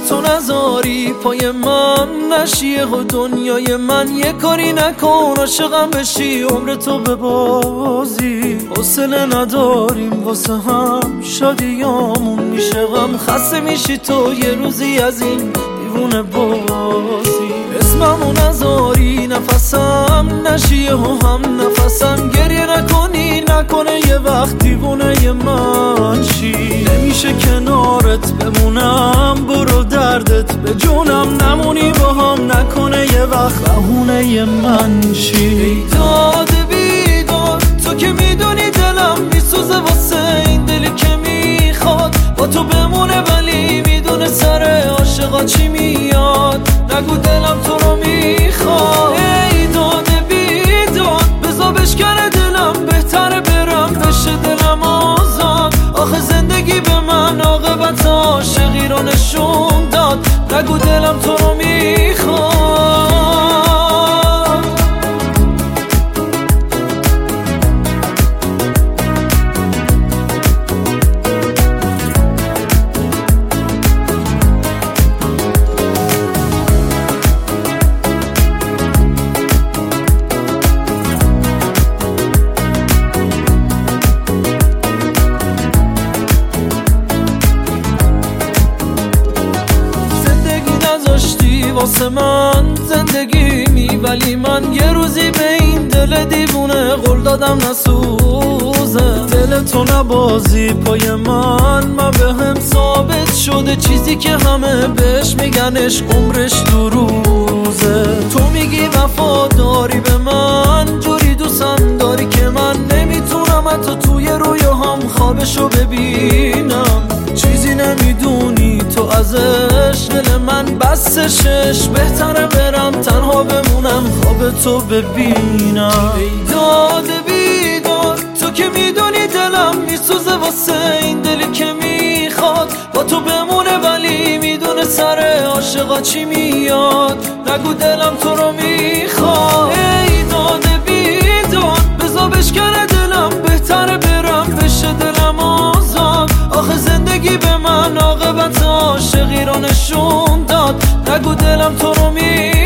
تو نذاری پای من نشیه و دنیای من یه کاری نکن عاشقم بشی عمر تو ببازی حوصله نداریم واسه هم شادیامون میشه غم خسته میشی تو یه روزی از این دیوونه بازی اسممو نذاری نفسم نشیه و هم نفسم گریه نکنه یه وقت دیوونه من شی نمیشه کنارت بمونم برو دردت به جونم نمونی با هم نکنه یه وقت بهونه من شی ای داد بیدار تو که میدونی دلم میسوزه واسه این دلی که میخواد با تو بمونه ولی میدونه سر عاشقا چی میاد نگو دلم تو رو میخواد ای داد بیدار بذار بشکنه دلم بهتره برم بشه دلم آزاد آخه زندگی به من عاقبت عاشقی رو نشون داد نگو دلم تو رو میخواد واسه من زندگی ولی من یه روزی به این دل دیوونه قول دادم نسوزه دل تو نبازی پای من به هم ثابت شده چیزی که همه بهش میگنش عمرش دو روزه تو میگی وفاداری به من جوری دوستم داری که من نمیتونم حتی توی رویاهام خوابشو ببینم چیزی نمیدونی تو ازش دل من بستشش بهتره برم تنها بمونم خواب تو ببینم ای داد بیدار تو که میدونی دلم میسوزه واسه این دلی که میخواد با تو بمونه ولی میدونه سر عاشقا چی میاد نگو دلم تو رو میخواد ای داد بیدار بذار بشکنه دلم بهتره برم بشه دلم آزاد آخه زندگی به من عاقبت عاشقی رو نشون داد نگو دلم تو رو میخواد